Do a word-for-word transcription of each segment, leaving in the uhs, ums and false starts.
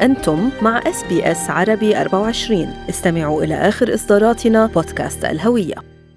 أنتم مع إس بي إس عربي أربعة وعشرين. استمعوا إلى آخر إصداراتنا بودكاست الهوية.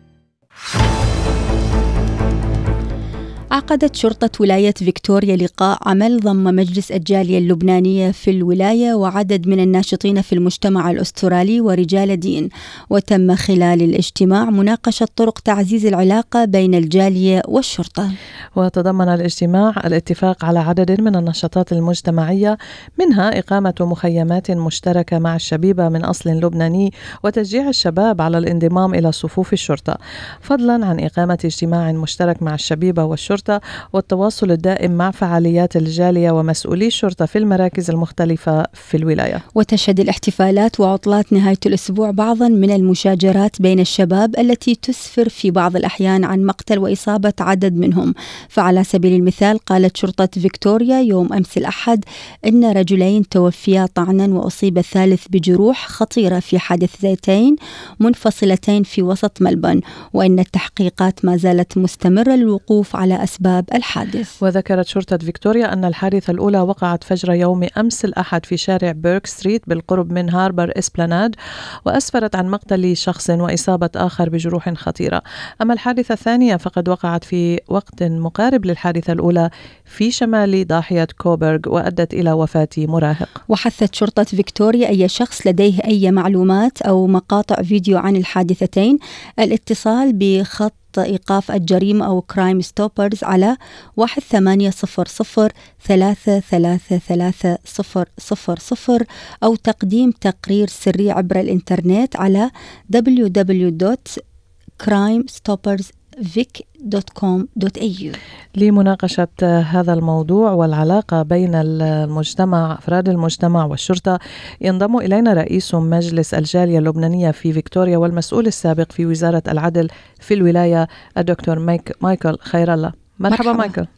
عقدت شرطة ولاية فيكتوريا لقاء عمل ضم مجلس الجالية اللبنانية في الولاية وعدد من الناشطين في المجتمع الأسترالي ورجال دين، وتم خلال الاجتماع مناقشة طرق تعزيز العلاقة بين الجالية والشرطة. وتضمن الاجتماع الاتفاق على عدد من النشاطات المجتمعية، منها إقامة مخيمات مشتركة مع الشبيبة من أصل لبناني وتشجيع الشباب على الانضمام إلى صفوف الشرطة، فضلا عن إقامة اجتماع مشترك مع الشبيبة والشرطة والتواصل الدائم مع فعاليات الجالية ومسؤولي الشرطة في المراكز المختلفة في الولاية. وتشهد الاحتفالات وعطلات نهاية الأسبوع بعضا من المشاجرات بين الشباب التي تسفر في بعض الأحيان عن مقتل وإصابة عدد منهم. فعلى سبيل المثال قالت شرطة فيكتوريا يوم أمس الأحد إن رجلين توفيا طعنا وأصيب الثالث بجروح خطيرة في حادثتين منفصلتين في وسط ملبون، وإن التحقيقات ما زالت مستمرة للوقوف على أسباب الحادث. وذكرت شرطة فيكتوريا أن الحادثة الأولى وقعت فجر يوم أمس الأحد في شارع بيرك ستريت بالقرب من هاربر إسبلاناد، وأسفرت عن مقتل شخص وإصابة آخر بجروح خطيرة. أما الحادثة الثانية فقد وقعت في وقت مقارب للحادثة الأولى في شمال ضاحية كوبرغ وأدت إلى وفاة مراهق. وحثت شرطة فيكتوريا أي شخص لديه أي معلومات أو مقاطع فيديو عن الحادثتين الاتصال بخط إيقاف الجريمة أو كرايم ستوبرز على واحد ثمانية صفر صفر ثلاثة ثلاثة ثلاثة صفر صفر صفر أو تقديم تقرير سري عبر الإنترنت على دبليو دبليو دبليو دوت كرايم ستوبرز فيك دوت كوم دوت إيه يو. لمناقشة هذا الموضوع والعلاقة بين المجتمع أفراد المجتمع والشرطة ينضم إلينا رئيس مجلس الجالية اللبنانية في فيكتوريا والمسؤول السابق في وزارة العدل في الولاية الدكتور مايك مايكل خير الله. مرحبا, مرحبا. مايكل.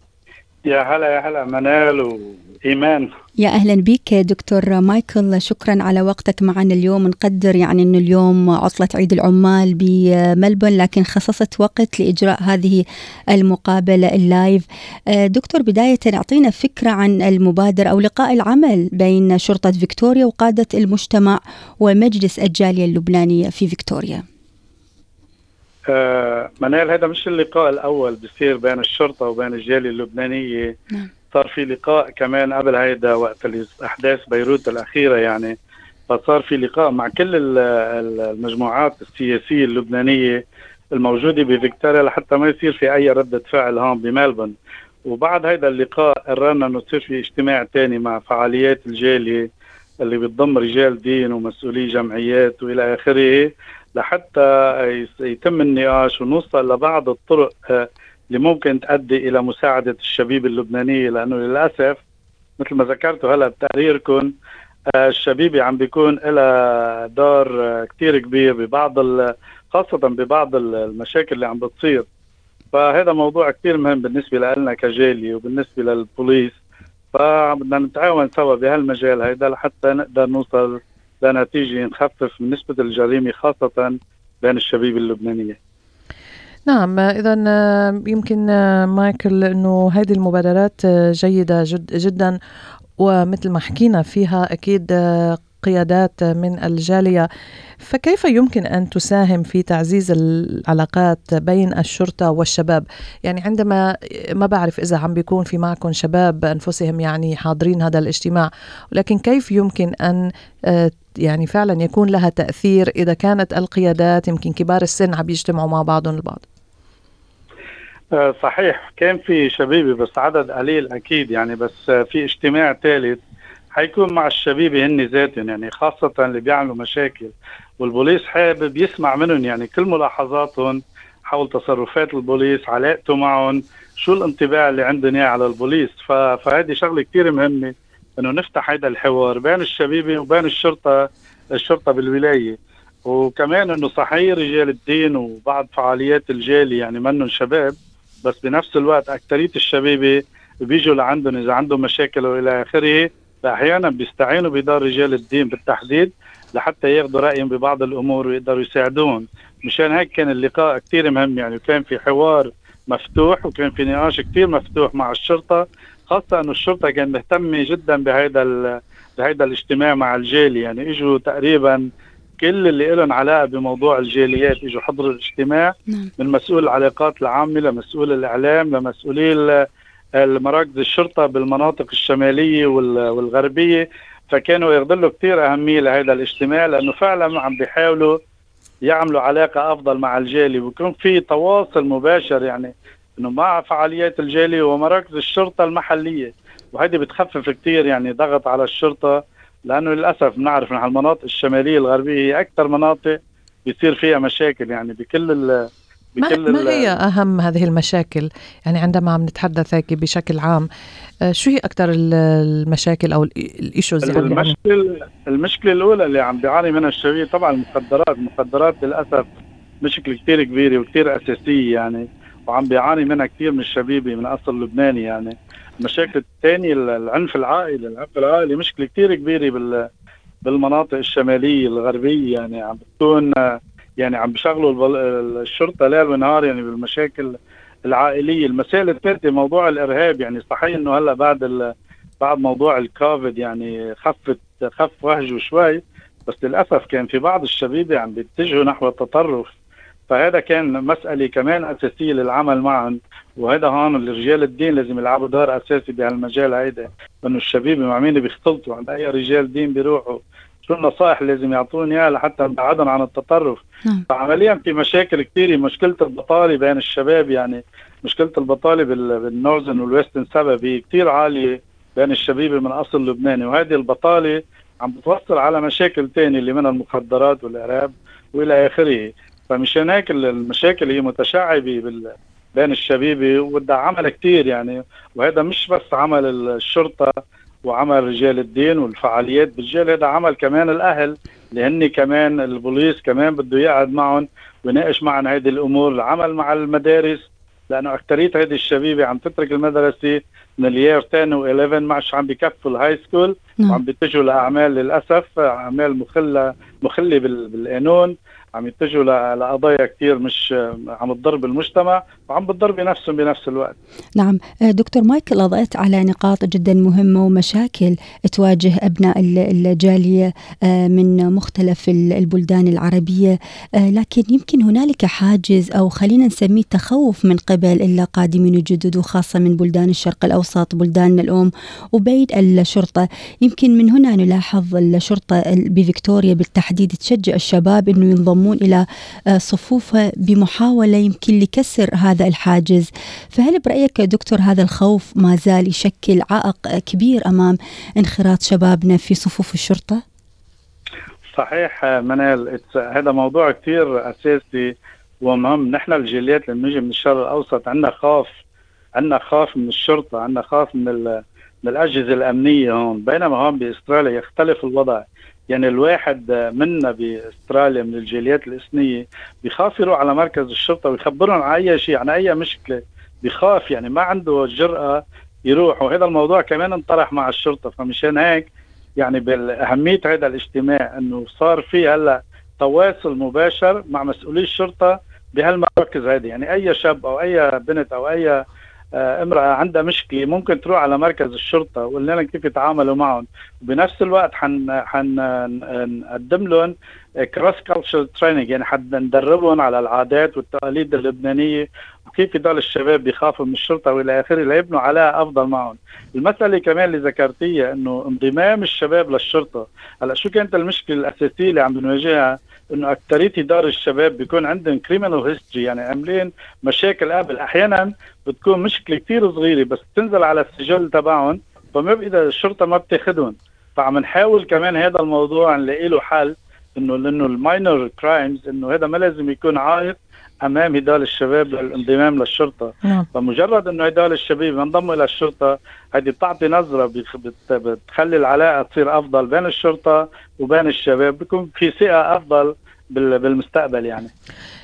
يا هلا يا هلا منال وإيمان. يا أهلا بك دكتور مايكل، شكرا على وقتك معنا اليوم. نقدر يعني أنه اليوم عطلة عيد العمال بملبون، لكن خصصت وقت لإجراء هذه المقابلة اللايف. دكتور، بداية أعطينا فكرة عن المبادرة أو لقاء العمل بين شرطة فيكتوريا وقادة المجتمع ومجلس الجالية اللبنانية في فيكتوريا. آه منال، هذا مش اللقاء الأول بيصير بين الشرطة وبين الجالية اللبنانية. نعم. صار في لقاء كمان قبل هيدا وقت الأحداث بيروت الأخيرة، يعني فصار في لقاء مع كل المجموعات السياسية اللبنانية الموجودة بفيكتوريا لحتى ما يصير في أي ردة فعل هون بملبون. وبعد هيدا اللقاء قررنا إنه يصير في اجتماع تاني مع فعاليات الجالية اللي بتضم رجال دين ومسؤولي جمعيات وإلى آخره، لحتى يتم النقاش ونوصل لبعض الطرق اللي ممكن تؤدي إلى مساعدة الشبيب اللبنانية، لأنه للأسف مثل ما ذكرتوا هلأ بتقريركم الشبيبة عم بيكون إلى دور كتير كبير ببعض خاصة ببعض المشاكل اللي عم بتصير. فهذا موضوع كتير مهم بالنسبة لنا كجالية وبالنسبة للبوليس، فبدنا نتعاون سوا بهالمجال هيدا لحتى نقدر نوصل لنتيجة نخفف من نسبة الجريمة خاصة بين الشبيب اللبنانية. نعم، إذا يمكن مايكل أنه هذه المبادرات جيدة جد جدا، ومثل ما حكينا فيها أكيد قيادات من الجالية، فكيف يمكن أن تساهم في تعزيز العلاقات بين الشرطة والشباب؟ يعني عندما ما بعرف إذا عم بيكون في معكم شباب أنفسهم يعني حاضرين هذا الاجتماع، ولكن كيف يمكن أن يعني فعلا يكون لها تأثير إذا كانت القيادات يمكن كبار السن عم يجتمعوا مع بعضهم البعض؟ صحيح، كان في شبيبة بس عدد قليل أكيد يعني، بس في اجتماع ثالث حيكون مع الشبيبة هن ذاتهم، يعني خاصة اللي بيعملوا مشاكل، والبوليس حابب يسمع منهم يعني كل ملاحظاتهم حول تصرفات البوليس، علاقته معهم، شو الانطباع اللي عندهم على البوليس. فهذه شغلة كتير مهمة انه نفتح هذا الحوار بين الشبيبة وبين الشرطة الشرطة بالولاية. وكمان انه صحيح رجال الدين وبعض فعاليات الجالية يعني منهم شباب، بس بنفس الوقت أكترية الشبيبة بيجوا لعندهم إذا عندهم مشاكل وإلى آخره، فأحيانا بيستعينوا بدار رجال الدين بالتحديد لحتى ياخدوا رأيهم ببعض الأمور ويقدروا يساعدون. مشان هيك كان اللقاء كتير مهم، يعني كان في حوار مفتوح وكان في نقاش كتير مفتوح مع الشرطة، خاصة أنه الشرطة كان مهتمة جدا بهذا بهيدا الاجتماع مع الجالي. يعني اجوا تقريبا كل اللي لهم علاقة بموضوع الجاليات اجوا حضروا الاجتماع، من مسؤول العلاقات العامة لمسؤول الإعلام لمسؤولي المراكز الشرطة بالمناطق الشمالية والغربية. فكانوا يغضلوا كتير أهمية لهذا الاجتماع، لأنه فعلا عم بيحاولوا يعملوا علاقة أفضل مع الجالي ويكون في تواصل مباشر، يعني إنه مع فعاليات الجالي ومراكز الشرطة المحلية. وهذه بتخفف كتير يعني ضغط على الشرطة، لأنه للأسف بنعرف إن المناطق الشمالية الغربية هي أكثر مناطق بيصير فيها مشاكل يعني بكل ال ما, ما هي أهم هذه المشاكل؟ يعني عندما عم نتحدث هيك بشكل عام، شو هي أكثر المشاكل أو الإيشوز؟ يعني المشكلة المشكلة الأولى اللي عم بيعاني منها الشباب طبعا المخدرات. المخدرات للأسف مشكلة كتير كبيرة وكتير أساسية يعني، وعم بيعاني منها كتير من الشبيبة من أصل لبناني. يعني المشاكل الثانية العنف العائلي. العنف العائلي مشكلة كتير كبيرة بال بالمناطق الشمالية الغربية، يعني عم بتكون يعني عم بيشغلوا الشرطة ليل ونهار يعني بالمشاكل العائلية. المسائل الثالثة موضوع الإرهاب. يعني صحيح إنه هلا بعد ال... بعد موضوع الكوفيد يعني خفت خف وهجه شوي، بس للأسف كان في بعض الشبيبة عم بيتجهوا نحو التطرف. فهذا كان مسألة كمان أساسية للعمل معهم، وهذا هون الرجال الدين لازم يلعبوا دور أساسي بهالمجال هيدا، لأنه الشبيبة مع مين بيختلطوا عند أي رجال دين بيروحوا شو النصائح لازم يعطون اياها لحتى نبعدهم عن التطرف. فعمليا في مشاكل كثيره. مشكله البطاله بين الشباب، يعني مشكله البطاله بالنورثن والويستن سبب هي كثير عاليه بين الشبيبه من اصل لبناني، وهذه البطاله عم بتوصل على مشاكل ثانيه اللي منها المخدرات والارهاب والى اخره. فمشان هيك المشاكل هي متشعبه بال بين الشبيبه وبدها عمل كثير يعني. وهذا مش بس عمل الشرطه وعمل رجال الدين والفعاليات بالجيل، هذا عمل كمان الأهل، لأن كمان البوليس كمان بده يقعد معهم ويناقش معهم هذه الأمور. العمل مع المدارس، لأنه أكترية هذه الشبيبة عم تترك المدرسة من اليير عشرة و11 ما عم بيكفوا الهاي سكول، وعم بيتجهوا لأعمال للأسف أعمال مخلة مخلة بالقانون، عم يتجهوا لقضايا كتير مش عم تضر بالمجتمع وعم بتضر بنفسهم بنفس الوقت. نعم دكتور مايكل، أضأت على نقاط جدا مهمة ومشاكل تواجه أبناء الجالية من مختلف البلدان العربية، لكن يمكن هنالك حاجز أو خلينا نسميه تخوف من قبل القادمين الجدد، وخاصة من بلدان الشرق الأوسط بلداننا الأم وبيد الشرطة. يمكن من هنا نلاحظ الشرطة بفيكتوريا بالتحديد تشجع الشباب أنه ينضمون إلى صفوفها بمحاولة يمكن لكسر هذا الحاجز. فهل برأيك دكتور هذا الخوف ما زال يشكل عائق كبير أمام انخراط شبابنا في صفوف الشرطة؟ صحيح منال، هذا موضوع كتير أساسي ومهم. نحن الجاليات اللي بنيجي من الشرق الأوسط عندنا خوف، عندنا خوف من الشرطة، عندنا خوف من, من الأجهزة الأمنية هون، بينما هون بإستراليا يختلف الوضع. يعني الواحد منا باستراليا من الجاليات الإثنية بيخاف يروح على مركز الشرطة ويخبرهم عن أي شيء، عن أي مشكلة بيخاف، يعني ما عنده الجرأة يروح. وهذا الموضوع كمان انطرح مع الشرطة. فمشان هيك يعني بالأهمية هذا الاجتماع أنه صار فيه هلا تواصل مباشر مع مسؤولي الشرطة بهالمراكز هذه. يعني أي شاب أو أي بنت أو أي امرأة عندها مشكلة ممكن تروح على مركز الشرطة وقلنا لهم كيف يتعاملوا معهم. وبنفس الوقت حن حنقدم لهم كروس كالتشر تريننج، يعني حندربهم على العادات والتقاليد اللبنانية وكيف يضل الشباب بيخافوا من الشرطة والى اخره ليبنوا علاقة افضل معهم. المسألة كمان اللي ذكرتيها انه انضمام الشباب للشرطة. هلا شو كانت المشكلة الاساسية اللي عم بنواجهها؟ انه اكترية دار الشباب بيكون عندهم كريمينال هيستوري، يعني عاملين مشاكل قبل. احيانا بتكون مشكلة كتير صغيرة بس تنزل على السجل تبعهم فما بقدر الشرطة ما بتاخدهم. فعم نحاول كمان هذا الموضوع نلاقي له حل، انه لانه الماينر كرايمز انه هذا ما لازم يكون عائق امام هدول الشباب للانضمام للشرطه. نعم. فمجرد انه هدول الشباب ينضموا الى الشرطه هذه بتعطي نظره بتخلي العلاقه تصير افضل بين الشرطه وبين الشباب، بيكون في ثقه افضل بالمستقبل. يعني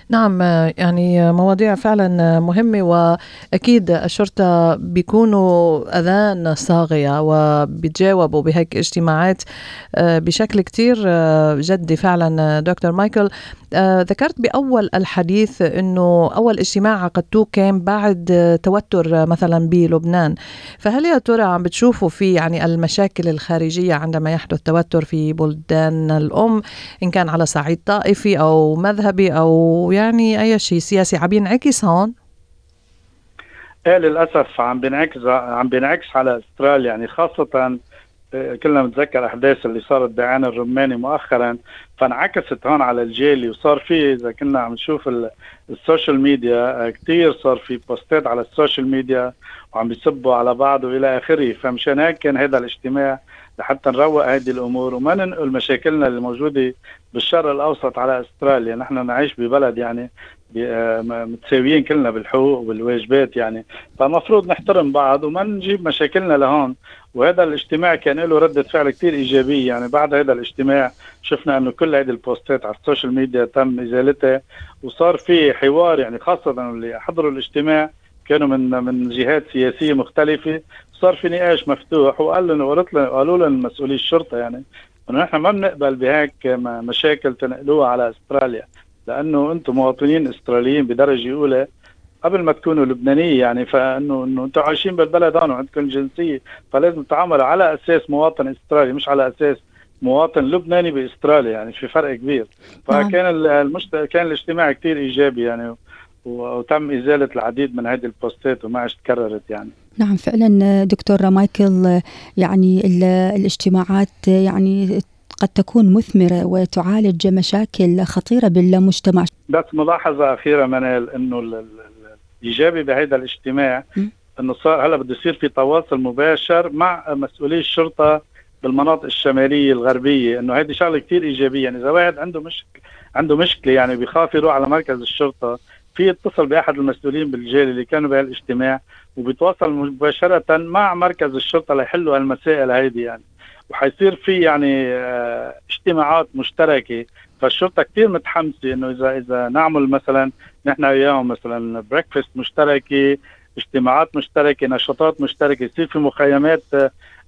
نعم، يعني مواضيع فعلا مهمة، وأكيد الشرطة بيكونوا أذان صاغية وبيتجاوبوا بهيك اجتماعات بشكل كتير جدي. فعلا دكتور مايكل، ذكرت بأول الحديث أنه أول اجتماع عقدتوه كان بعد توتر مثلا بلبنان، فهل يا ترى عم بتشوفوا في يعني المشاكل الخارجية عندما يحدث توتر في بلدان الأم، إن كان على صعيد طائفي أو مذهبي أو يعني أي شيء سياسي، عم ينعكس هون؟ ايه للأسف عم بينعكس عم بينعكس على استراليا، يعني خاصة كلنا متذكر أحداث اللي صارت بعين الرماني مؤخرا، فانعكست هون على الجالي، وصار في إذا كنا عم نشوف السوشيال ميديا كتير، صار في بوستات على السوشيال ميديا وعم بيسبوا على بعض وإلى آخره. فمشان هيك كان هذا الاجتماع لحتى نروق هذه الأمور وما ننقل مشاكلنا اللي موجودة بالشرق الأوسط على أستراليا. نحن نعيش ببلد يعني متساويين كلنا بالحقوق والواجبات، يعني فمفروض نحترم بعض وما نجيب مشاكلنا لهون. وهذا الاجتماع كان له ردة فعل كتير إيجابية، يعني بعد هذا الاجتماع شفنا أنه كل هذه البوستات على السوشيال ميديا تم إزالتها، وصار في حوار، يعني خاصة اللي حضروا الاجتماع كانوا من من جهات سياسية مختلفة، صار في نقاش مفتوح. وقال لنا وقالوا لنا مسؤولي الشرطة يعني انه نحن ما بنقبل بهيك مشاكل تنقلوها على استراليا، لانه انتم مواطنين استراليين بدرجة اولى قبل ما تكونوا لبنانيين، يعني فانه انه انتم عايشين بالبلد هون وعندكم جنسية، فلازم تتعاملوا على اساس مواطن استرالي مش على اساس مواطن لبناني باستراليا، يعني في فرق كبير. فكان المشت... كان الاجتماع كتير ايجابي يعني، وتم إزالة العديد من هذه البوستات وما عادش تكررت يعني. نعم فعلا دكتور مايكل، يعني الاجتماعات يعني قد تكون مثمرة وتعالج مشاكل خطيرة بالمجتمع. بس ملاحظة أخيرة منال، إنه الإيجابي بهذا الاجتماع م? إنه صار هلا بده يصير في تواصل مباشر مع مسؤولي الشرطة بالمناطق الشمالية الغربية، إنه هذه شغلة كتير إيجابية. يعني إذا واحد عنده مشكلة عنده مشكلة يعني بيخاف يروح على مركز الشرطة، في يتصل بأحد المسؤولين بالجالية اللي كانوا بهالاجتماع وبيتواصل مباشرة مع مركز الشرطة ليحلوا هالمسائل هيدي يعني. وحيصير في يعني اه اجتماعات مشتركة، فالشرطة كتير متحمسة إنه إذا إذا نعمل مثلا نحن وياهم مثلا بريكفاست مشتركة، اجتماعات مشتركة، نشاطات مشتركة، يصير في مخيمات اه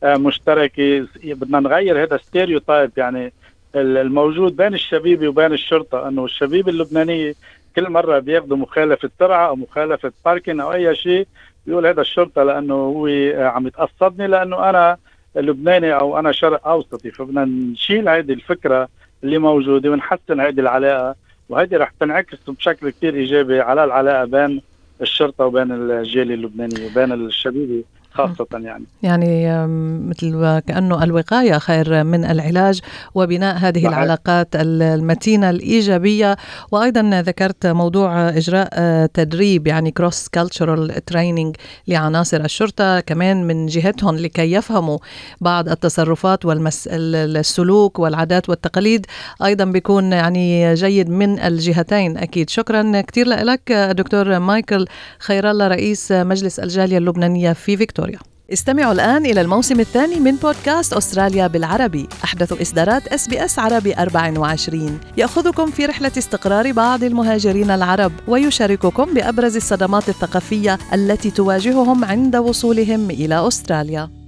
مشتركة. بدنا نغير هذا ستيريوتايب يعني الموجود بين الشبيبة وبين الشرطة، إنه الشبيبة اللبنانية كل مرة بياخدوا مخالفة سرعة أو مخالفة باركين أو أي شيء بيقول هذا الشرطة لأنه هو عم يتقصدني لأنه أنا لبناني أو أنا شرق أوسطي. فبدنا نشيل هذه الفكرة اللي موجودة ونحسن هذه العلاقة، وهذه رح تنعكس بشكل كتير إيجابي على العلاقة بين الشرطة وبين الجالية اللبنانية وبين الشبيبة خاصة يعني. يعني مثل كأنه الوقاية خير من العلاج، وبناء هذه صحيح. العلاقات المتينة الإيجابية. وأيضا ذكرت موضوع إجراء تدريب يعني cross cultural training لعناصر الشرطة كمان من جهتهم لكي يفهموا بعض التصرفات والسلوك والعادات والتقاليد، أيضا بيكون يعني جيد من الجهتين أكيد. شكرا كتير لك دكتور مايكل خير الله، رئيس مجلس الجالية اللبنانية في فيكتوريا. استمعوا الآن إلى الموسم الثاني من بودكاست أستراليا بالعربي، أحدث إصدارات إس بي إس عربي أربعة وعشرين، يأخذكم في رحلة استقرار بعض المهاجرين العرب ويشارككم بأبرز الصدمات الثقافية التي تواجههم عند وصولهم إلى أستراليا.